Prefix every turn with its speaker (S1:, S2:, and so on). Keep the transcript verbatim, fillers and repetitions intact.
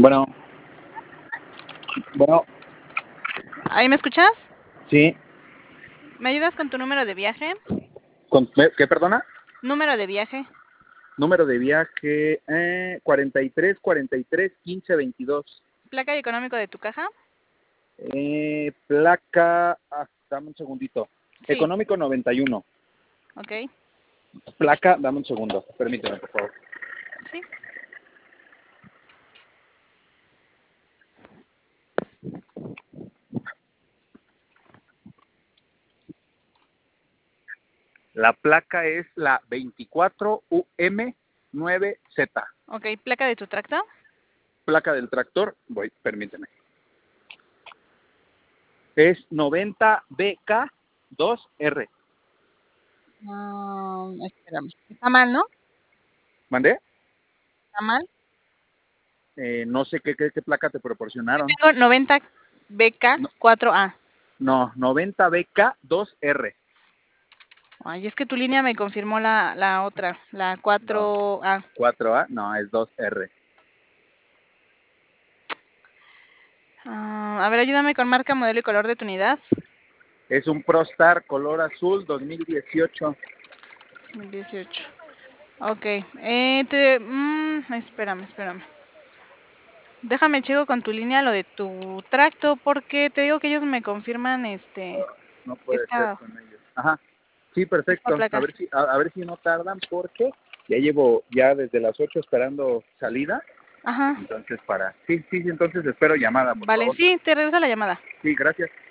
S1: Bueno, bueno,
S2: ¿Ahí me escuchas?
S1: sí.
S2: ¿Me ayudas con tu número de viaje?
S1: Con, ¿Qué, perdona?
S2: Número de viaje.
S1: Número de viaje eh, cuarenta y tres, cuarenta y tres, quince, veintidós.
S2: ¿Placa y económico de tu caja?
S1: Eh, placa, ah, dame un segundito.
S2: Sí.
S1: Económico noventa y uno.
S2: Ok.
S1: Placa, dame un segundo. Permíteme, por favor.
S2: Sí.
S1: La placa es la veinticuatro U M nueve Z.
S2: Ok, ¿placa de tu tracto?
S1: Placa del tractor, voy, permíteme. Es noventa B K dos R.
S2: Um, espérame. Está mal, ¿no?
S1: ¿Mandé?
S2: ¿Está mal?
S1: Eh, no sé qué, qué, qué placa te proporcionaron.
S2: Tengo noventa B K
S1: No,
S2: cuatro A.
S1: no noventa B K dos R.
S2: Ay, es que tu línea me confirmó la, la otra, la
S1: No,
S2: cuatro A.
S1: cuatro A, no, es dos R.
S2: Uh, a ver, ayúdame con marca, modelo y color de tu unidad.
S1: Es un ProStar color azul dos mil dieciocho.
S2: dos mil dieciocho. Ok. Eh, te, mm, espérame, espérame. Déjame checo con tu línea lo de tu tracto, porque te digo que ellos me confirman este
S1: No puede ser
S2: esta,
S1: con ellos. Ajá. Sí,
S2: esta
S1: perfecto. A
S2: placa.
S1: ver si a, a ver si no tardan porque ya llevo ya desde las ocho esperando salida.
S2: Ajá.
S1: Entonces para. Sí, sí, sí, entonces espero llamada, por
S2: Vale,
S1: favor.
S2: sí, te regreso la llamada.
S1: Sí, gracias.